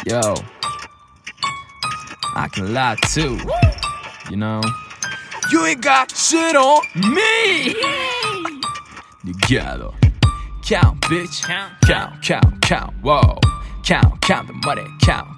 Yo, I can lie too, you know. You ain't got shit on me. Together, count, bitch, count, whoa, count the money, count,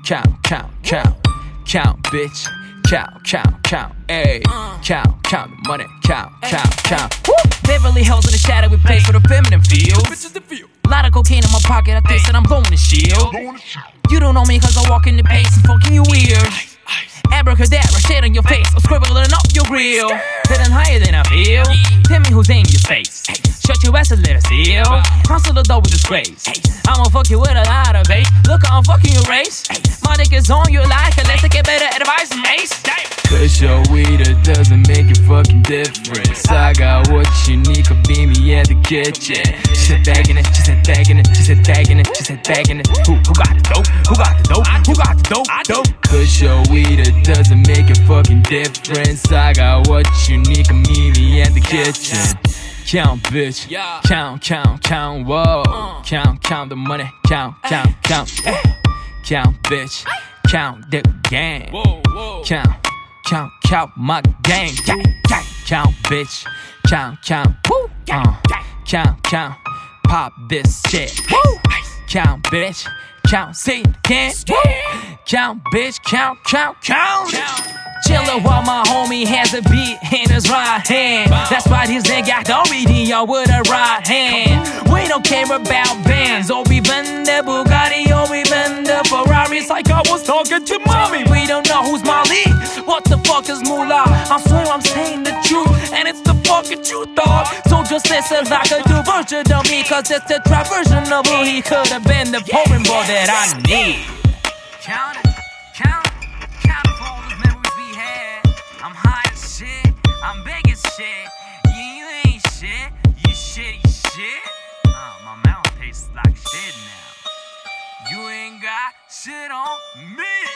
bitch, count, ayy, count the money, count. Woo! Beverly Hills in the shadowy place for the feminine feels. Lot of cocaine in my pocket, I think that I'm blowing the shield. You don't know me cause I walk in the pace and fucking you weird. Abracadabra, shit on your face, I'm scribbling up your grill. Feeling higher than I feel. Tell me who's in your face. Shut your ass and let us heal. I'm still a dog with disgrace. I'ma fuck you with a lot of bass. Look, I'm fucking your race. My dick is on you like a let's get better advice and mace. Cause your weed, it doesn't make a fucking difference. I got what you need, could be me at the kitchen. She said bagging it, she said bagging it, she said bagging it, she said bagging it. Who got the dope? Who got the dope? Who got the dope? Cause your weed, it doesn't make a fucking difference. I got what you need, could meet me at the kitchen. Count, bitch, count, whoa. Count the money, count, bitch, count the gang. Count my gang, count, bitch, count, woo, count, pop this shit, woo, count, bitch, count, say it again, woo, count, bitch, count. Chillin' while my homie has a beat in his right hand. That's why this nigga got the radio with a right hand. We don't care about bands, or even the Bugatti, or even the Ferraris. Like I was talking to mommy. We don't know who's Molly. What the fuck is Moolah? I swear I'm saying the truth, and it's the fucking truth, dog. So just listen like a new version of me, cause it's the trap version of who he could have been, the pouring boy that I need. Count it, count for all those memories we had. I'm high as shit, I'm big as shit. You ain't shit, you shitty shit. My mouth tastes like shit now. You ain't got shit on me.